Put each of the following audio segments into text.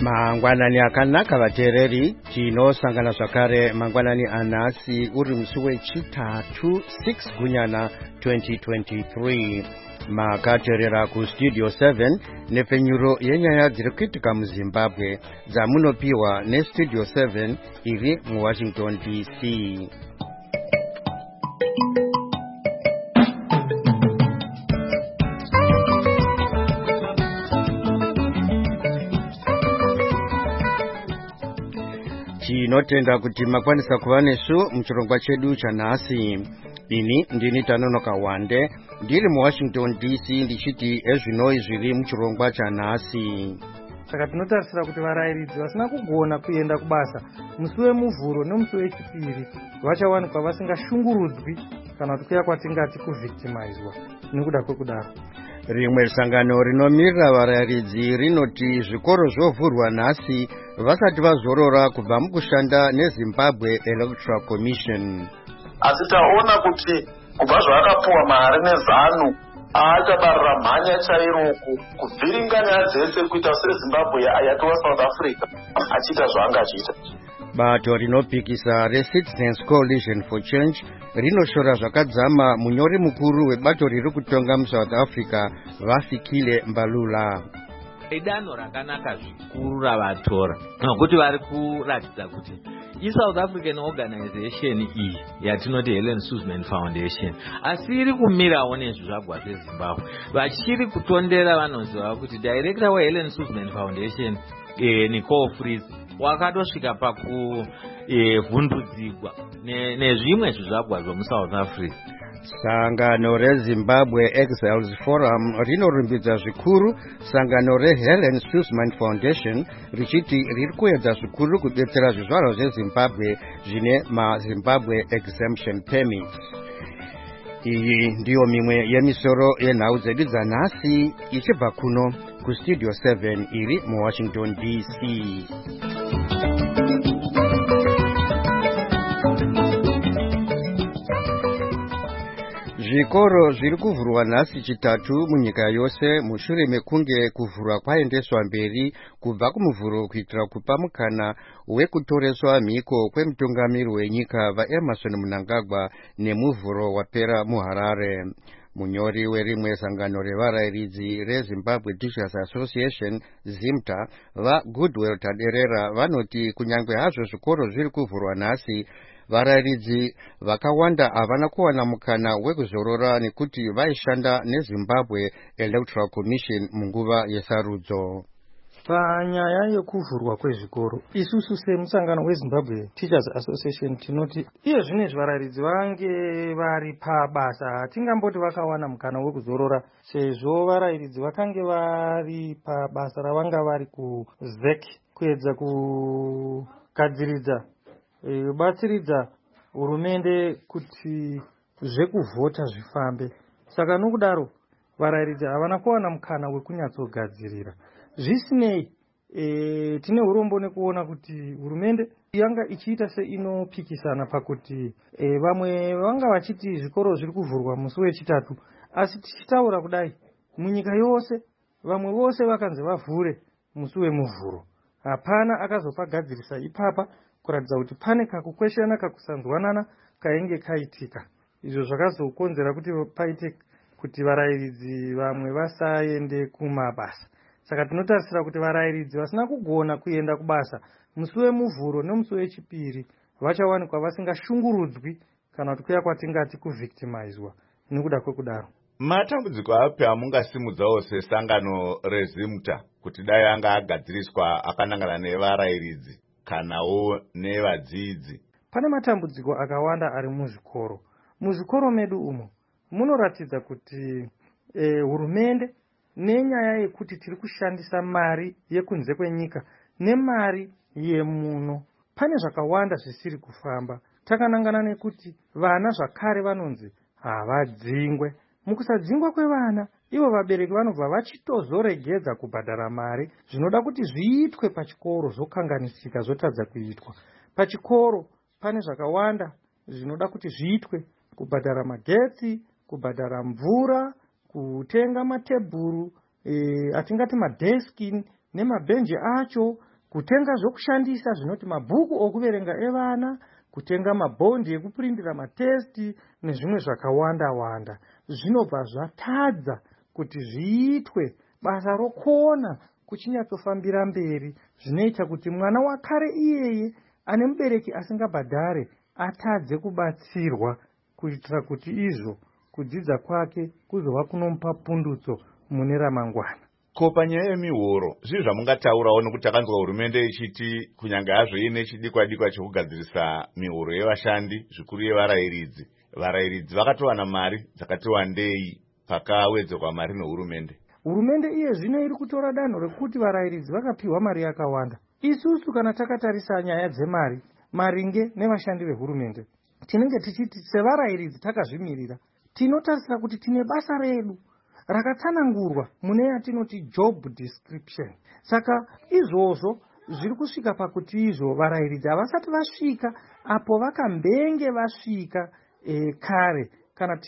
Mangwanani akanaka vateereri, tinosangana zvakare mangwanani anhasi uri musi wechitatu 6 Gunyana 2023. Makateerera kustudio 7 nepfenyuro yenyaya dziri kuitika muZimbabwe dzamunopiwa nestudio 7 iri muWashington DC. Tinotenda kuti makwanisa kuva nesu muchirongwa chedu chanhasi. Ini ndini Tanonoka Wande, ndiri muWashington DC ndichiti ezvinoi zviri muchirongwa chanhasi. Saka tinotarisira kuti varairidzi vasina kugona kuenda kubasa musi wemuvhuro nemusi wechipiri vachawanikwa vasingashungurudzwi kana kuti kuya kwatingati kuvhictimizwa nekuda kwekudaro. Rimwe sangano rinomirira varairidzi rinoti zvikoro zvovhurwa nhasi vasati vazorora kubva mukushanda neZimbabwe Electoral Commission. Asi taona kuti kubva zvakapuwa mari nezanu achabarira mhanya chairoku kuvhiringanya dzese kuita seZimbabwe yatova South Africa achiita zvaanga achiita. Bato rinopikisa reCitizens Coalition for Change rinoshora zvakadzama munyori mukuru webato riri kutonga muSouth Africa Vafikile Mbalula. Idanho rakanaka zvikuru ravatora nokuti vari kuratidza kuti iSouth African Organization iyi yatinoti Helen Suzman Foundation asi iri kumirawo nezvizvagwa zveZimbabwe. Vachiri kutondera vanoziva kuti director weHelen Suzman Foundation Nicole Freeze wakatosvika pakuvhundudzigwa nezvimwe zvizvagwa zvomuSouth Africa. Sangano reZimbabwe Exiles Forum rinorumbidza zvikuru sangano reHelen Suzman Foundation richiti riri kuedza zvikuru kudetsera zvizvarwa zveZimbabwe zvine maZimbabwe Exemption Permit. Iyi ndiyo mimwe yemisoro yenhau dzedu dzanhasi ichibva kuno kustudio 7 iri muWashington DC. Zvikoro zviri kuvhurwa nhasi chitatu munyika yose mushure mekunge kuvhurwa kwaendeswa mberi kubva kumuvhuro kuitira kupa mukana wekutoreswa mhiko kwemutungamiri wenyika vaEmmerson Mnangagwa nemuvhuro wapera muHarare. Munyori werimwe sangano revarairidzi reZimbabwe Teachers Association ZIMTA vaGoodwill Taderera vanoti kunyangwe hazvo zvikoro zviri kuvhurwa nhasi varairidzi vakawanda havana kuwana mukana wekuzorora nekuti vaishanda neZimbabwe Electoral Commission munguva yesarudzo. Panyaya yekuvhurwa kwezvikoro, isusu semusangano weZimbabwe Teachers Association tinoti iye zvinezvi varairidzi vange vari pabasa hatingamboti vakawana mukana wekuzorora sezvo varairidzi vakange vari pabasa ravanga vari kuZEC kuedza kugadziridza batsiridza hurumende kuti zvekuvhota zvifambe. Saka nokudaro varairidzi havana kuwana mukana wekunyatsogadzirira. Zvisinei tine urombo nekuona kuti hurumende yanga ichiita seinopikisana pakuti vamwe vanga vachiti zvikoro zviri kuvhurwa musi wechitatu, asi tichitaura kudai munyika yose vamwe vose vakanzi vavhure musi wemuvhuro. Hapana akazopagadzirisa ipapa kuratidza kuti pane kakukweshana kakusanzwanana kainge kaitika. Izvo zvakazokonzera kuti paite kuti varairidzi vamwe vasaende kumabasa. Saka tinotarisira kuti varairidzi vasina kugona kuenda kubasa musi wemuvhuro nemusi wechipiri vachawanikwa vasingashungurudzwi kana kuti kuya kwatingati kuvhictimizwa nekuda kwekudaro. Matambudziko api amungasimudzawo sesangano reZIMTA kuti dai anga agadziriswa akanangana nevarairidzi kanawo nevadzidzi? Pane matambudziko akawanda ari muzvikoro. Muzvikoro medu umo munoratidza kuti hurumende nenyaya yekuti tiri kushandisa mari yekunze kwenyika nemari yemuno, pane zvakawanda zvisiri kufamba. Takanangana nekuti vana zvakare vanonzi havadzingwe. Mukusadzingwa kwevana, ivo vabereki vanobva vachitozoregedza kubhadhara mari zvinoda kuti zviitwe pachikoro zvokanganisika zvotadza kuitwa. Pachikoro pane zvakawanda zvinoda kuti zviitwe: kubhadhara magetsi, kubhadhara mvura, kutenga matebhuru, atingati madeski nemabhenji acho, kutenga zvokushandisa zvinoti mabhuku okuverenga evana, kutenga mabhondi ekupurindira matesti nezvimwe zvakawanda wanda. Zvinobva zvatadza kuti zviitwe basa rokona kuchinyatsofambira mberi, zvinoita kuti mwana wakare iyeye ane mubereki asingabhadhare atadze kubatsirwa, kuitira kuti izvo kudzidza kwake kuzova kunomupa pundutso mune ramangwana. Ko panyaya yemihoro zvii zvamungataurawo nekuti takanzwa hurumende ichiti kunyange hazvo ine chidikwa-dikwa chekugadzirisa mihoro yevashandi zvikuru yevarayiridzi, varayiridzi vakatowana mari dzakati wandei pakawedzerwa mari nehurumende? Hurumende iye zvino iri kutora danho rekuti varayiridzi vakapiwa mari yakawanda. Isusu kana takatarisa nyaya dzemari, maringe nevashandi vehurumende, tinenge tichiti sevarayiridzi takazvimirira, tinotarisira kuti tine basa redu rakatsanangurwa mune yatinoti job description. Saka izvozvo zviri kusvika pakuti izvo varayiridzi havasati vasvika apo vakambenge vasvika kare, kana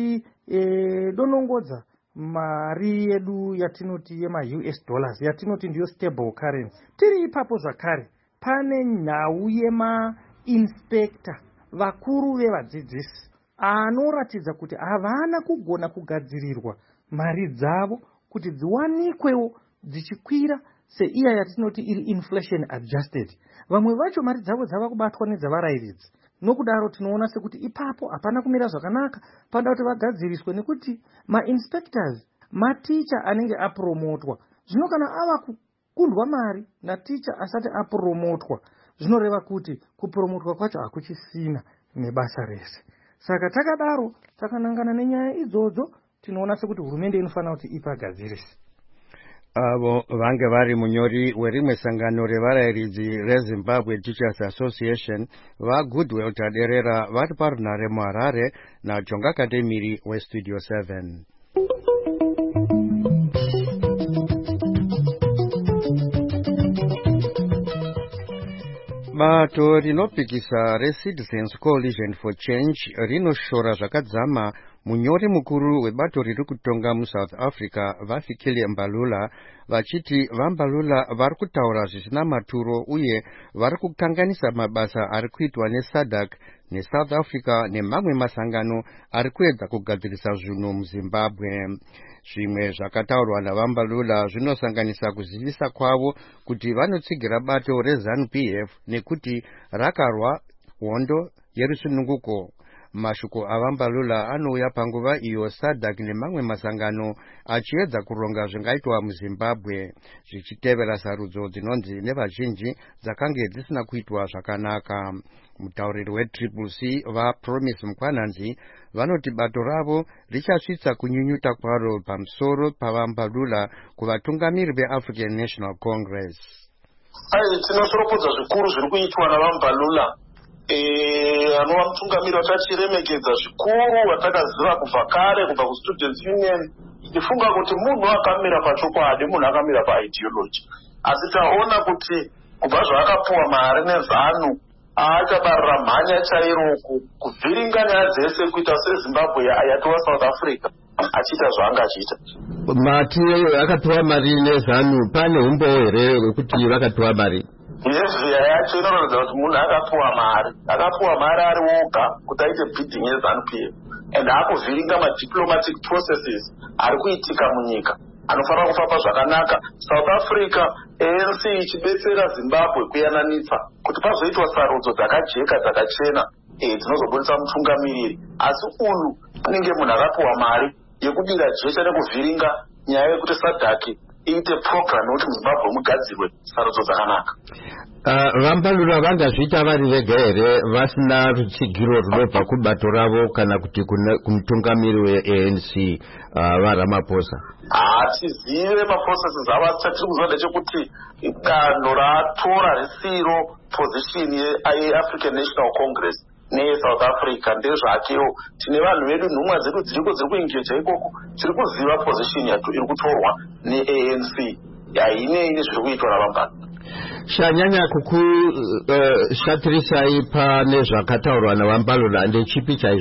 tichidonongodza mari yedu yatinoti yema US dollars yatinoti ndiyo stable currency. Tiri ipapo zvakare pane nhau yema inspector, vakuru vevadzidzisi, anoratidza kuti havana kugona kugadzirirwa mari dzavo kuti dziwanikwewo dzichikwira seiya yatinoti iri inflation adjusted. Vamwe vacho mari dzavo dzava kubatwa nedzavarayiridzi. Nokudaro tinoona sekuti ipapo hapana kumira zvakanaka, pada kuti vagadziriswe, nekuti ma-inspectors, maticha anenge apromotwa, zvino kana ava kukundwa mari naticha asati apromotwa, zvinoreva kuti kupromotwa kwacho hakuchisina nebasa rese. Saka takadaro takanangana nenyaya idzodzo, tinoona sekuti hurumende inofanira kuti ipagadzirise. Avo vange vari munyori werimwe sangano revarayiridzi reZimbabwe Teachers Association vaGoodwill Taderera vari parunhare muHarare naJonga Kademiri weStudio 7. Bato rinopikisa reCitizens Coalition for Change rinoshora zvakadzama munyori mukuru webato riri kutonga muSouth Africa vaFikile Mbalula vachiti vaMbalula vari kutaura zvisina maturo uye vari kukanganisa mabasa ari kuitwa neSADC neSouth Africa nemamwe masangano ari kuedza kugadzirisa zvinhu muZimbabwe. Zvimwe zvakataurwa navaMbalula zvinosanganisa kuzivisa kwavo kuti vanotsigira bato reZANU-PF nekuti rakarwa hondo yerusununguko. Mashoko avaMbalula anouya panguva iyo SADC nemamwe masangano achiedza kuronga zvingaitwa muZimbabwe, zvichitevera sarudzo dzinonzi nevazhinji dzakange dzisina kuitwa zvakanaka. Mutauriri weCCC vaPromise Mkwananzi vanoti bato ravo richasvitsa kunyunyuta kwaro pamusoro pavaMbalula kuvatungamiri veAfrican National Congress. Tinosorokodza zvikuru zviri kuitwa navaMbalula, anova mutungamiri watachiremekedza zvikuru watakaziva kubva kare, kubva kuStudents Union. Ndifunga kuti munhu akamira pachokwadi, munhu akamira paideology. Asi taona kuti kubva zvaakapuwa mari neZANU achabarira mhanya chairo kuvhiringa nyaya dzese kuita seZimbabwe yatova South Africa, achiita zvaangachiita. Mati akapiwa mari neZANU, pane umbowo here wekuti vakapiwa mari? Behavior yacho inoratidza kuti munhu akapuwa mari ari woga kuti aite bidding yeZANU-PF, and akuvhiringa madiplomatic processes ari kuitika munyika. Anofanira kufamba zvakanaka. South Africa, ANC ichibetsera Zimbabwe kuyananisa kuti pazoitwa sarudzo dzakajeka dzakachena dzinozobudisa mutungamiriri. Asi uyu anenge munhu akapuwa mari yekudira jecha nekuvhiringa nyaya yekuti SADC iite program yokuti muZimbabwe mugadzirwe sarudzo dzakanaka. VaMbalula vangazviita vari vega here vasina rutsigiro runobva kubato ravo kana kuti kumutungamiri weANC vaRamaphosa? Hatizive maprocesses avo, asi chatiri kuziva ndechekuti danho ratora risiro position yeAfrican National Congress neSouth Africa ndezvakewo. Tine vanhu vedu, nhumwa dzedu dziriko dziri kuengeja ikoko, tiri kuziva position iri kutorwa neANC yaine zviri kuitwa navaMbalula. Shanyanya kukushatirisai pane zvakataurwa navaMbalula ndechipi chaizvo?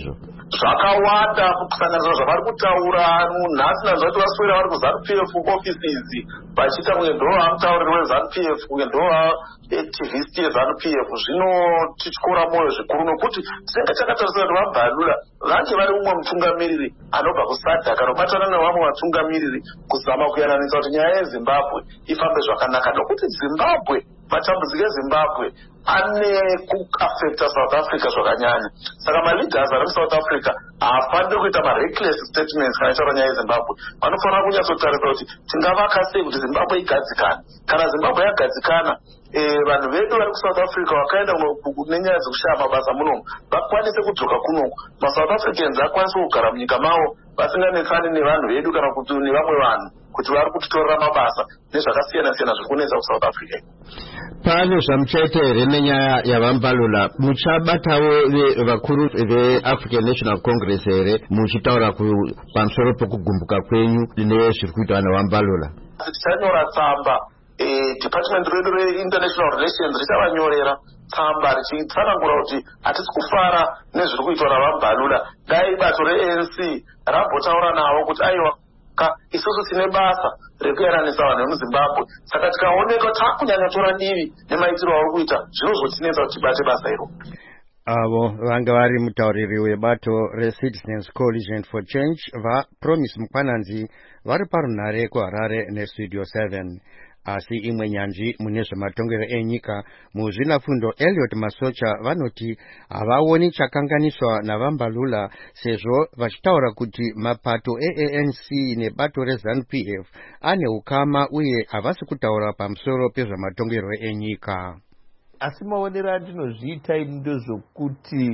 zvakawanda kusanganisa zvavari kutaura nhasi nazvo kuti vaswera vari kuZANU-PF ofisi idzi vachiita kunge ndo vamutauriri weZANU-PF kunge ndo activist yeZANU-PF zvinotityora mwoyo zvikuru nokuti tinenge takatarisa kuti vaBhalula vange vari mumwe mutungamiriri anobva kuSADC anobatana nevamwe vatungamiriri kuzama kuyananisa kuti nyaya yeZimbabwe ifambe zvakanaka nokuti Zimbabwe matambudziko eZimbabwe ane kuafecta South Africa zvakanyanya. Saka maleaders ari muSouth Africa haafaniri kuita mareckless statements kana ichitaura nyaya yeZimbabwe. Vanofanira kunyatsotarisa kuti tingavaka sei kuti Zimbabwe igadzikane. Kana Zimbabwe yagadzikana vanhu vedu vari kuSouth Africa vakaenda nenyaya dzekushaya mabasa munomu vakwanise kudzoka kunoku. MaSouth Africans akwanise kugara munyika mavo vasinganetsani nevanhu vedu kana kuti nevamwe vanhu kuti vari kutitorera mabasa nezvakasiyana-siyana zviri kunetsa kuSouth Africa. Pane zvamuchaita here nenyaya yavaMbalula? Muchabatawo vakuru veAfrican National Congress here muchitaura pamusoro pokugumbuka kwenyu nezviri kuitwa navaMbalula? Tichanyora tsamba, Department redu reInternational Relations richavanyorera tsamba richitsanangura kuti hatisi kufara nezviri kuitwa navaMbalula. Dai bato reANC rambotaura navo kuti aiwa isusu tine basa rekuyananisa vanhu vemuZimbabwe, saka tikaoneka takunyanyatora divi nemaitiro auri kuita zvinozotinetsa kuti tibate basa iro. Avo vanga vari mutauriri webato reCitizens Coalition for Change vaPromise Mukwananzi vari parunhare kuHarare neStudio 7. Asi imwe nyanzvi mune zvematongero enyika muzvinafundo Elliot Masocha vanoti havaoni chakanganiswa navaMbalula sezvo vachitaura kuti mapato eANC nebato reZANU-PF ane ukama uye havasi kutaura pamusoro pezvematongero enyika. Asi maonero andinozviita ndezvokuti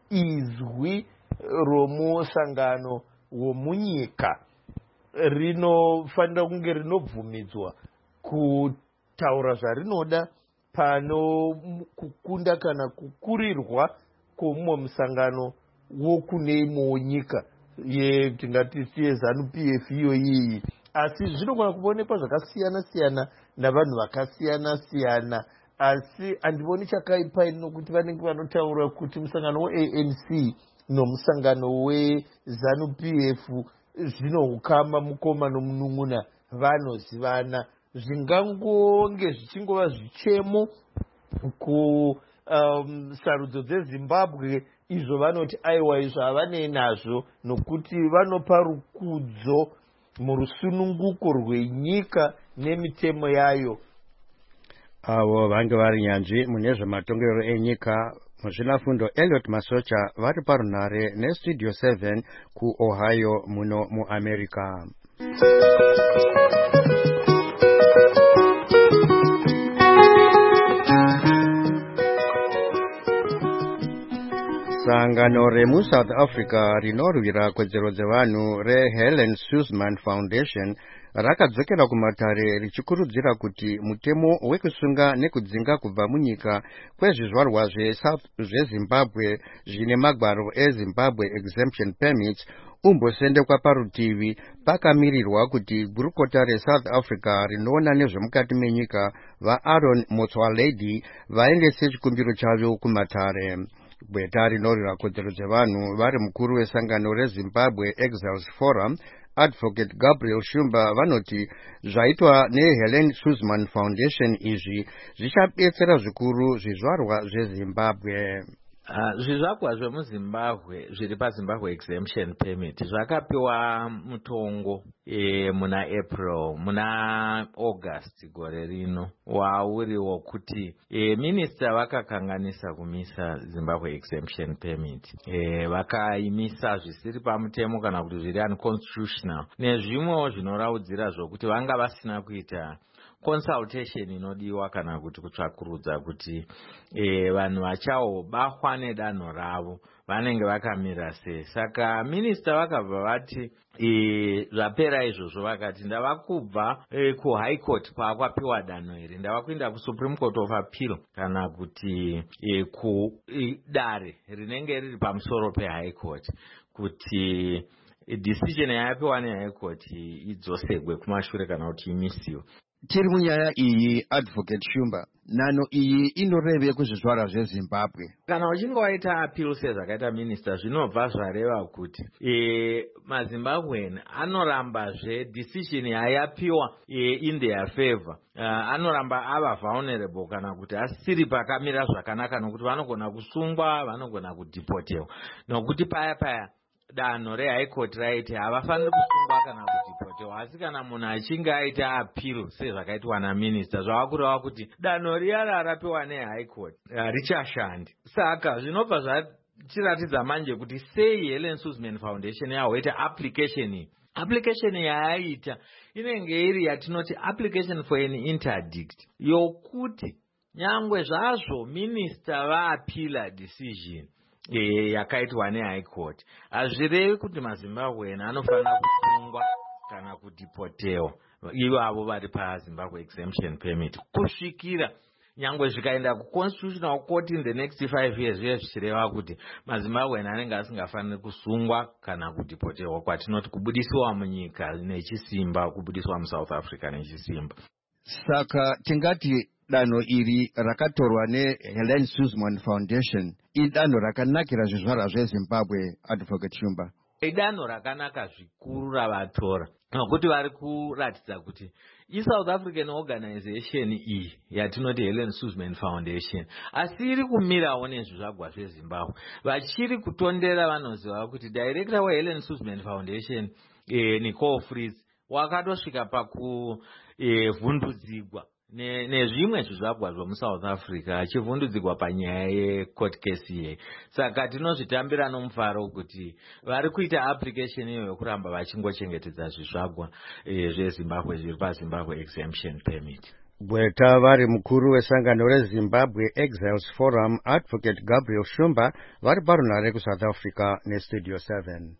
izwi romusangano womunyika rinofanira kunge rinobvumidzwa kutaura zvarinoda pano kukunda kana kukurirwa kwomumwe musangano wokune imwewo nyika tingati yeZANU-PF iyoyi. Asi zvinogona kuonekwa zvakasiyana-siyana navanhu vakasiyana-siyana, asi handivoni chakaipa nokuti vanenge vanotaura kuti musangano weANC nomusangano weZANU-PF zvinoukama mukoma nomunun'una vanozivana. Zvingangonge zvichingova zvichemo kusarudzo dzeZimbabwe izvo vanoti aiwa izvo havanei nazvo nokuti vanopa rukudzo murusununguko rwenyika nemitemo yayo. Avo vange vari nyanzvi mune zvematongero enyika muzvinafundo Elliot Masocha vari parunhare neStudio 7 kuOhio muno muAmerica. Sangano remuSouth Africa rinorwira kodzero dzevanhu reHelen Suzman Foundation rakadzokera kumatare richikurudzira kuti mutemo wekusunga nekudzinga kubva munyika kwezvizvarwa zveZimbabwe zvine magwaro eZimbabwe Exemption Permits umbosendekwa parutivi pakamirirwa kuti gurukota reSouth Africa rinoona nezvemukati menyika vaAaron Motsoaledi vaendese chikumbiro chavo kumatare. Gweta rinorwira kodzero dzevanhu vari mukuru wesangano reZimbabwe Exiles Forum Advocate Gabriel Shumba vanoti zvaitwa neHelen Suzman Foundation izvi zvichabetsera zvikuru zvizvarwa zveZimbabwe. Zvizvarwa zvemuZimbabwe zviri paZimbabwe Exemption Permit zvakapiwa mutongo muna April muna August gore rino wauriwo kuti minista vakakanganisa kumisa Zimbabwe Exemption Permit. Vakaimisa zvisiri pamutemo kana kuti zviri unconstitutional nezvimwewo zvinoraudzira zvokuti vanga vasina kuita consultation inodiwa kana kuti kutsvakurudza kuti vanhu vachawo bahwa nedanho ravo vanenge vakamira sei. Saka minista vakabva vati zvapera izvozvo vakati ndava kubva kuHigh Court paakwapiwa danho iri ndava kuenda kuSupreme Court of Appeal kana kuti kudare rinenge riri pamusoro peHigh Court kuti decision yayapiwa neHigh Court idzosegwe kumashure kana kuti imisiwe. tiri munyaya iyi Advocate Shumba, nano iyi inoreve kuzvizvarwa zveZimbabwe. Kana uchinge waita appeal sezvakaita minister, zvinobva zvareva kuti maZimbabwean anorambazve decision yayapiwa in their favor. Anoramba ava vulnerable kana kuti asiri pakamira zvakanaka, nokuti vanogona kusungwa, vanogona kudeportewa. Nokuti paya danho reHigh Court raiti havafaniri kusungwa kana kudeportewa, asi kana munhu achinge aita appeal sezvakaitwa naminister, zvava kureva kuti danho riya rarapiwa neHigh Court richashandi. Saka zvinobva zvachiratidza manje kuti sei Helen Suzman Foundation yahoita application yayaita inenge iri yatinoti application for an interdict, yokuti nyangwe zvazvo minister vaapila decision yakaitwa neHigh Court, hazvirevi kuti maZimbabwean anofanira kusungwa kana kudeportewa ivavo vari paZimbabwe exemption permit kusvikira nyangwe zvikaenda kuconstitutional court in the next 5 years zviye zvichireva kuti maZimbabwean anenge asingafaniri kusungwa kana kudeportewa, kwatinoti kubudisiwa munyika nechisimba, kubudisiwa muSouth Africa nechisimba. Saka tingati danho iri rakatorwa neHelen Suzman Foundation idanho rakanakira zvizvarwa zveZimbabwe, Advocate Shumba. Idanho rakanaka zvikuru ravatora, nokuti vari kuratidza kuti iSouth African organization iyi yatinoti Helen Suzman Foundation asi iri kumirawo nezvizvagwa zveZimbabwe. Vachiri kutondera vanoziva kuti director weHelen Suzman Foundation Nicole Fritz wakatosvika pakuvhundudzigwa nezvimwe zvizvagwa zvomuSouth Africa, achivhundudzigwa panyaya yecourt case iyi. Saka tinozvitambira nomufaro kuti vari kuita application iyo yokuramba vachingochengetedza zvizvagwa zveZimbabwe zviri paZimbabwe exemption permit. Bweta vari mukuru wesangano reZimbabwe Exiles Forum, Advocate Gabriel Shumba, vari parunhare kuSouth Africa neStudio 7.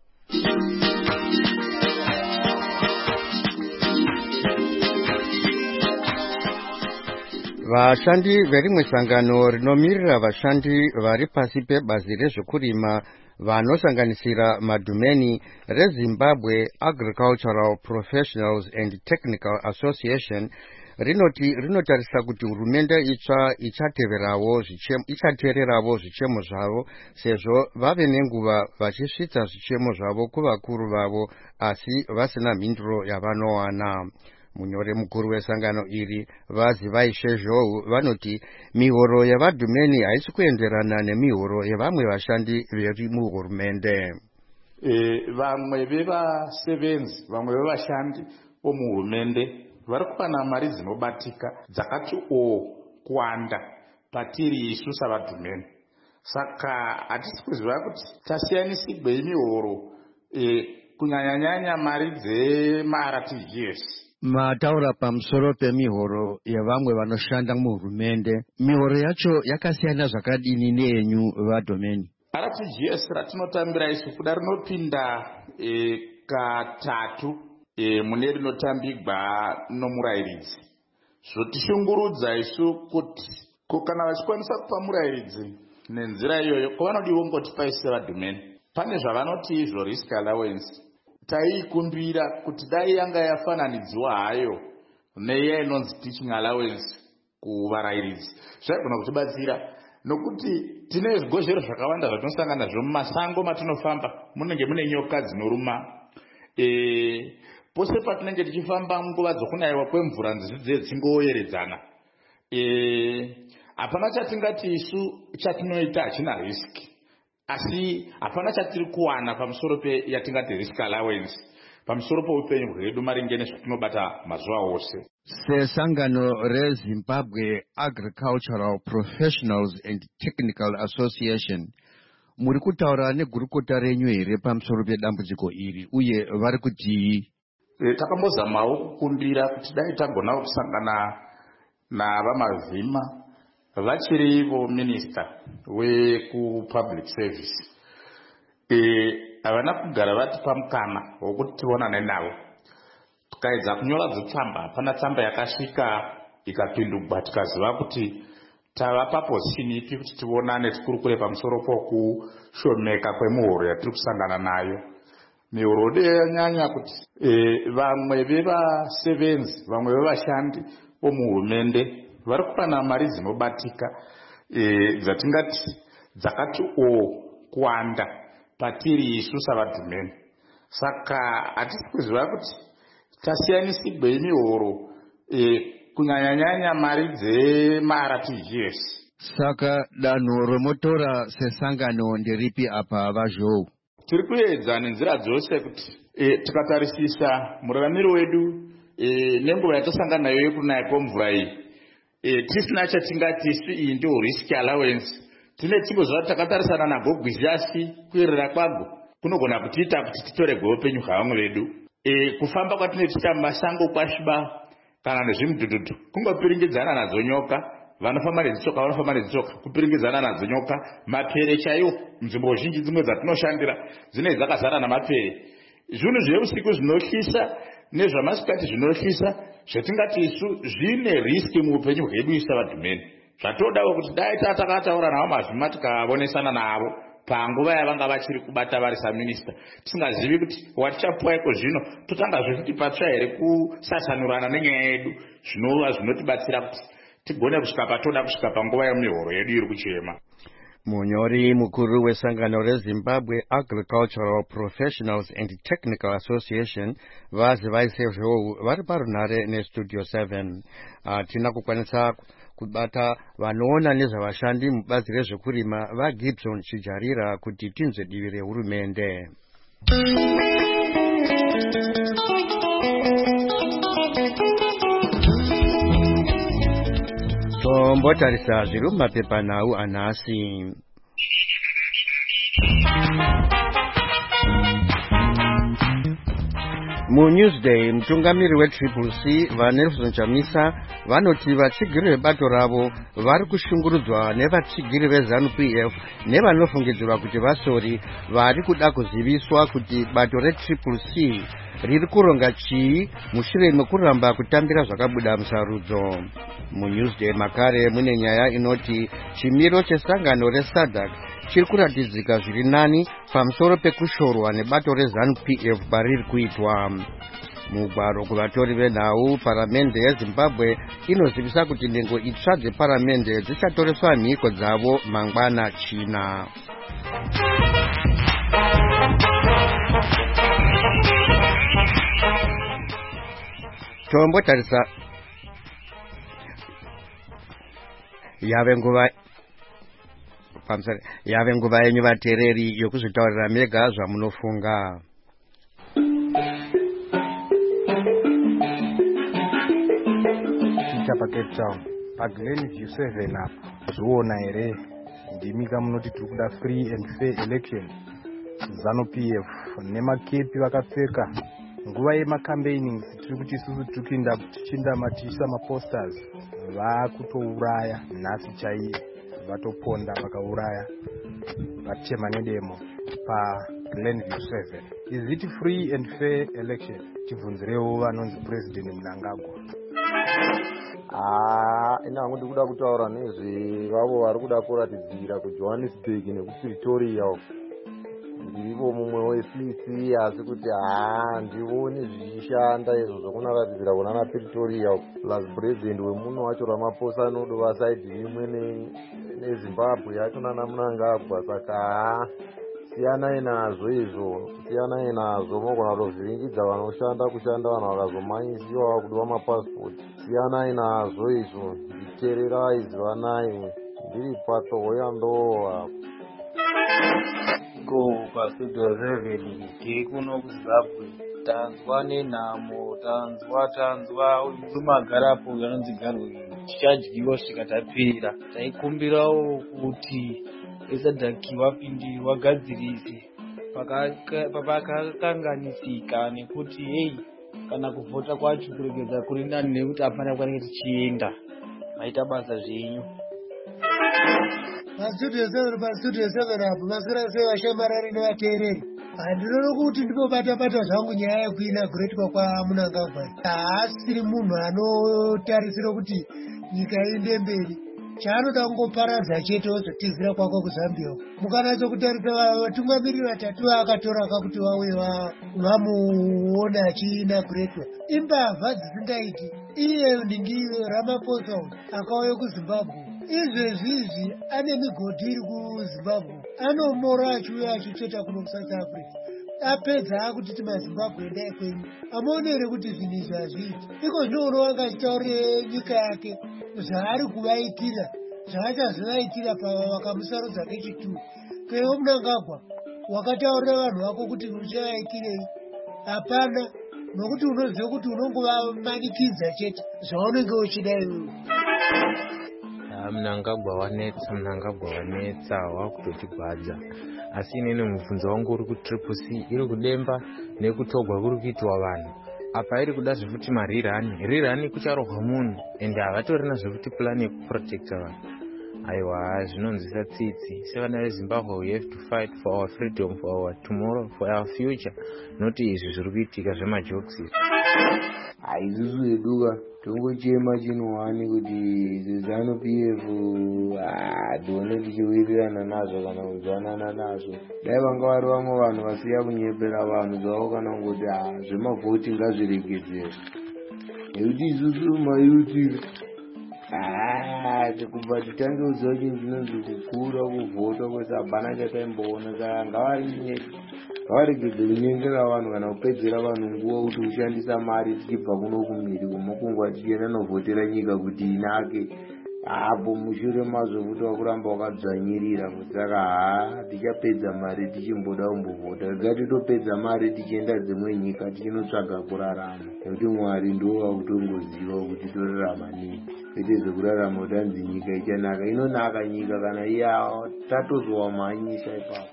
Vashandi verimwe sangano rinomirira vashandi vari pasi pebazi rezvekurima vanosanganisira madhumeni reZimbabwe Agricultural Professionals and Technical Association rinotarisa kuti hurumende itsva ichateererawo zvichemo zvavo, sezvo vave nenguva vachisvitsa zvichemo zvavo kuvakuru vavo asi vasina mhinduro yavanowana. Munyori mukuru wesangano iri Vazivai Shezhou vanoti mihoro yavadhumeni haisi kuenderana nemihoro yevamwe vashandi veri muhurumende. Vamwe vevasevenzi, vamwe vevashandi vomuhurumende vari kuwana mari dzinobatika dzakati kuwanda patiri isu savadhumeni. Saka hatisi kuziva kuti tasiyanisibwei mihoro kunyanyanyanya mari dzemaRTGS. Mataura pamusoro pemihoro yevamwe vanoshanda muhurumende, mihoro yacho yakasiyana zvakadini neyenyu vadhomeni? RTGS ratinotambira isu kuda rinopinda katatu mune rinotambigwa nomurayiridzi. Zvotishungurudza isu kuti kana vachikwanisa kupa murayiridzi nenzira iyoyo, kwavanodiwo ngotipa isu sevadhomeni. Pane zvavanoti izvo risk allowance. Taikumbira kuti dai yanga yafananidziwa hayo neiya inonzi teaching allowance kuvarayiridzi, zvaigona kutibatsira, nokuti tine zvigozhero zvakawanda zvatinosangana nazvo mumasango matinofamba. Munenge mune nyoka dzinoruma, pose patinenge tichifamba nguva dzokunayiwa kwemvura nzizi dzingoyeredzana. Hapana chatingati isu chatinoita hachina riski, asi hapana chatiri kuwana pamusoro yatingati risk allowance pamusoro poupenyu hwedu maringe nezvatinobata mazuva ose. Sesangano reZimbabwe Agricultural Professionals and Technical Association, muri kutaura negurukota renyu here pamusoro pedambudziko iri, uye vari kuti takambozamawo kukumbira kuti dai tagona kusangana navamavhima vachirivo minister wekupublic service. Havana kugara vati pamukana wokuti tionane navo. Tukaedza kunyora dzitsamba, hapana tsamba yakasvika ikapindurwa, tikaziva kuti tava paposition ipi kuti tionane tikurukure pamusoro pokushomeka kwemihoro yatiri kusangana nayo. mihuro yanyanya kuti vamwe vevasevenzi vamwe vevashandi vomuhurumende vari kuwana mari dzinobatika dzatingati dzakati kuwanda patiri isu savadhimeni. Saka hatisi kuziva kuti tasiyanisigwei mihoro kunyanyanyanya mari dzema-RTGS. Saka danho romotora sesangano nderipi apa vazhou? Tiri kuedza nenzira dzose kuti tikatarisisa muraramiro wedu nenguva yatasangana nayo yekunaya kwemvura iyi tisina chatingati isu iyi ndiyo risk allowance. Tine tsiko zuva takatarisana nagogwizi asi kuerera kwago kunogona kutiita kuti titorege upenyu hwavamwe vedu. Kufamba kwatinotiita mumasango kwasviba kana nezvimudhudhudhu kungopiringidzana nadzo nyoka, vanofamba nedzitsoka kupiringidzana nadzo nyoka. Mapere chaiwo nzvimbo zhinji dzimwe dzatinoshandira dzine dzakazara namapere. Zvinhu zveusiku zvinohlisa nezvamasikati zvinohlisa zvatingati isu zvine riski muupenyu hwedu isu savadhimeni. Zvatodawo kuti dai takataura navo mazvima tikavonesana navo panguva yavanga vachiri kubata vari saminista, tisingazivi kuti watichapuwaiko zvino totangazve kuti patsva here kusasanurana nenyaya yedu zvinova zvinotibatsira kuti tigone kusvika patoda kusvika panguva yemihoro yedu iri kuchema. Munyori mukuru wesangano reZimbabwe Agricultural Professionals and Technical Association vazi vaisezvou vari parunhare nestudio 7. Hatina kukwanisa kubata vanoona nezvavashandi mubazi rezvekurima vaGibson Chijarira kuti tinzwe divi rehurumende. Tombotarisa zviri mumapepanhau anhasi. MuNewsday mutungamiri weCCC vaNelson Chamisa vanoti vatsigiri vebato ravo vari kushungurudzwa nevatsigiri veZANU-PF nevanofungidzirwa kuti vasori vari kuda kuziviswa kuti bato reCCC riri kuronga chii mushure mekuramba kutambira zvakabuda musarudzo. MuNewsday makare mune nyaya inoti chimiro chesangano reSADC chiri kuratidzika zviri nani pamusoro pekushorwa nebato reZANU-PF pariri kuitwa. Mugwaro kuvatori venhau, paramende yeZimbabwe inozivisa kuti nhengo itsva dzeparamende dzichatoreswa mhiko dzavo mangwana china. Tombotarisa yave nguva yenyu vateereri yokuzvitaurira mega zvamunofunga. Cape Town paGlenview 7 apa zviona here ndimika munoti tiri kuda free and fair election. ZANU-PF nemakepi vakapfeka nguva yemacampaigning tiri kuti isusu tiri kuenda tichindamatiisa maposters vakutouraya nhasi chaiye vatoponda vakauraya vatema nedemo paGlenview 7. Is it free and fair election? Tibvunzirewo vanonzi President Mnangagwa. Ina hangu ndikuda kutaura nezvevavo vari kuda kuratidzira kuJohannesburg nekuPretoria. Ndirivo mumwe weCC asi kuti ndivoni zvichishanda izvo zvokunaratidzira kuna naPretoria. Plus president wemuno wacho Ramaphosa anodova saidi rimwe neZimbabwe yacho nana Mnangagwa. Saka siyanai nazvo izvo, siyanai nazvo. Mogona kutozviringidza vanoshanda kushanda vanhu vakazomanyisiwa vakudiwa mapasipoti. Siyanai nazvo izvo, nditeererai zivanai. Ndiri patohoya ndoa go pastudio 7 tiri kuno kuZimbabwe. Tanzwa nenhamo, tanzwa umagarapo anonzi garwe tichadyiwa kusvika tapera. Taikumbirawo kuti SADC wapindi wagadzirise pakakanganisika nekuti kana kuvhota kwacho kuregedza kuri nani nekuti apana kwanenge tichienda maita basa zvenyu. Pastudio 7 apo maswera sei vashamarari nevateereri. Handinono kuti ndinobata zvangu nyaya yekuinagurate kwaMnangagwa. Haasiri munhu anotarisira kuti nyika iende mberi. chaanoda kungoparadza chete wozotizira kwako kuzambia mukanatso kutarisa vatungamiriri vatatu vaakatora kakuti vauye vamuona achiinauguretwa imbavha dzisingaiti. iye ndingiyo Ramaphosa akauye kuZimbabwe izvezvizvi ane migodhi iri kuZimbabwe anomora achiuya achitsveta kuno kuSouth Africa apedza akutiti maZimbabwe endai kwenyu. Amuonere kuti zvinhu izvi hazviiti. Iko zvinoonowanga achitaurire nyika yake zvaari kuvaitira zvaachazovaitira pavakamusarudza kechituru. Kwewo Mnangagwa wakataurira vanhu vako kuti uchavaitirei? Hapana, nokuti unoziva kuti unongovamanikidza chete zvaunenge uchida iwewe. Mnangagwa wanetsa wakutotigwadza. Asi inini mubvunzo wangu uri kuTriple C iri kudemba nekutogwa kuri kuitwa vanhu. Apa iri kuda zvokuti rirani kucharohwa munhu ende havatorina zvokuti plan yekuprotecta vanhu. Aiwa zvinonzwisa tsitsi. Sevana veZimbabwe, we have to fight for our freedom, for our tomorrow, for our future. Noti izvi zviri kuitika zvemajokes. Isusu eduka tongochema chinowani kuti ZANU-PF tione tichiwirirana nazvo kana kunzwanana nazvo. Dai vanga vari vamwe vanhu vasiya kunyepera vanhu zvavo kana kungoti zvemavhoti ngazviregedzere. Nekuti isusu mayuti kubva titange kuziva kuti ndinonzi kukura kuvhota kwese hapana chataimboona. Saka ngavaregedze kunyengera vanhu kana kupedzera vanhu nguva kuti kushandisa mari tichibva kuno kumhiri kwemakungwa tichienda novhotera nyika kuti inake. Apo mushure mazvo kuti wakuramba wakadzvanyirira. Saka tichapedza mari tichimboda kumbovhota. Ngatitopedza mari tichienda dzimwe nyika tichinotsvaga kurarama. Nekuti Mwari ndiwo wakutongoziva kuti torarama nei. Kwete zvekurarama kuti hanzi nyika ichanaka. Inonaka nyika kana tatozwa mhanyisa ipapo.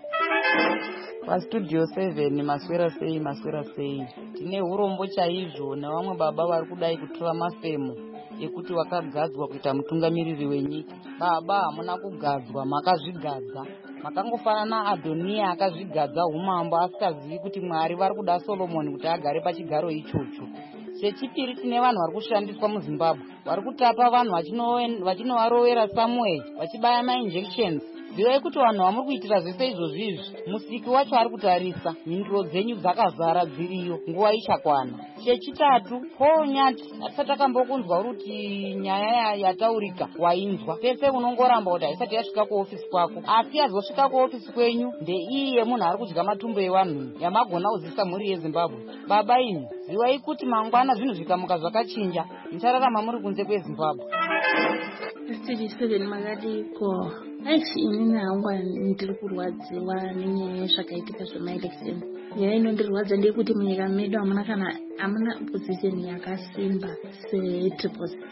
PaStudio 7 maswera sei tine urombo chaizvo nevamwe baba vari kudai kutora mafemo ekuti wakagadzwa kuita mutungamiriri wenyika. Baba hamuna kugadzwa, makazvigadza. Makangofanana Adoniya akazvigadza umambo asikazivi kuti Mwari vari kuda Solomoni kuti agare pachigaro ichocho. Chechipiri tine vanhu vari kushandiswa muZimbabwe vari kutapa vanhu vachinovarovera Samuel vachibaya mainjections. Zivai kuti vanhu vamuri kuitira zvese izvozvizvi musiki wacho ari kutarisa. Mhinduro dzenyu dzakazara dziriyo, nguva ichakwana. Chechitatu, Paul Nyati atisati akambokunzwa kuti nyaya yataurika wainzwa. Pese unongoramba kuti haisati yasvika kuofisi kwako, asi yazosvika kuofisi kwenyu ndeiye munhu ari kudya matumbo evanhu yamagona kuzivisa mhuri yeZimbabwe. Baba ini zivai kuti mangwana zvinhu zvikamuka zvakachinja, muchararama muri kunze kweZimbabwe. Studio 7 makadiko. Inini hangwa ndiri kurwadziwa nenyaya yezvakaitika zvemaelection. Nyaya inondirwadza ndeyekuti munyika medu hamuna opposition yakasimba seTriple C.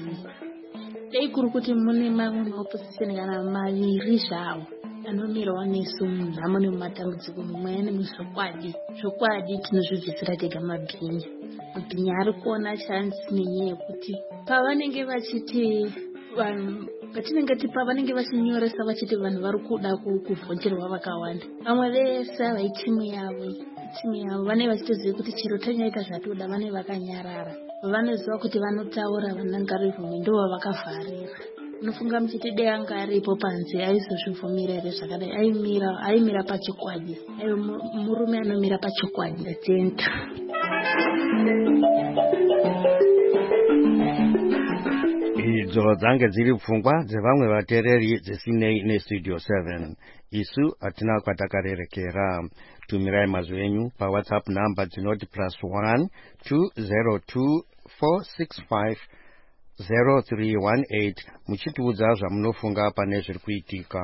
Dai kuri kuti mune mamwe maopposition kana maviri zvavo anomirawo nesu munhamo nemumatambudziko mumwe nezvokwadi tinozvibvisira tega mabhinya ari kuona chansi nenyaya yekuti pavanenge vachiti vanhu pavanenge vachinyoresa vachiti vanhu vari kuda kuvhonjerwa vakawanda, vamwe vese vaitimu yavo vanenge vachitoziva kuti chero tanyaita zvatoda vanenge vakanyarara. Vanoziva kuti vanotaura vanangarivhumi ndova vakavharira. Unofunga muchiti dei anga aripo panze aizozvibvumira here zvakadai? Aimira pachikwadi, murume anomira pachikwadi. Ndatenda. Idzo dzange dziri pfungwa dzevamwe vatereri dzisinei neStudio 7. Isu hatina kwatakarerekera. Tumirai mazwi enyu paWhatsApp namba dzinoti +1 202 465 0318 muchitiudza zvamunofunga pane zviri kuitika.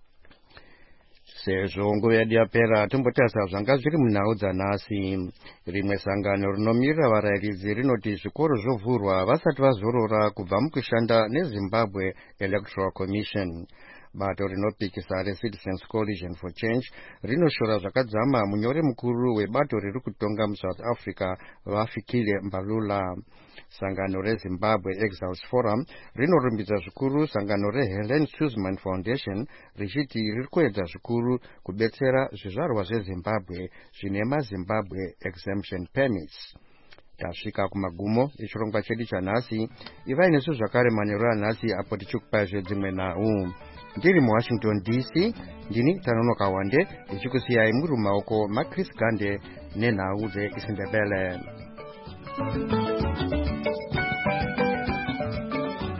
Sezvo nguva yedu yapera, tombotarisa zvanga zviri munhau dzanhasi. Rimwe sangano rinomirira varairidzi rinoti zvikoro zvovhurwa vasati vazorora kubva mukushanda neZimbabwe Electoral Commission. Bato rinopikisa reCitizens Coalition for Change rinoshora zvakadzama munyori mukuru webato riri kutonga muSouth Africa Vafikile Mbalula. Sangano reZimbabwe Exiles Forum rinorumbidza zvikuru sangano reHelen Suzman Foundation richiti riri kuedza zvikuru kubetsera zvizvarwa zveZimbabwe zvine maZimbabwe Exemption Permits. tasvika kumagumo echirongwa chedu chanhasi. Ivai nesu zvakare manheru anhasi apo tichikupai zvedzimwe nhau. Ndiri muWashington DC, ndini Tanonoka Wande ndichikusiyai muri mumaoko maChris Gande nenhau dzeIsindebele.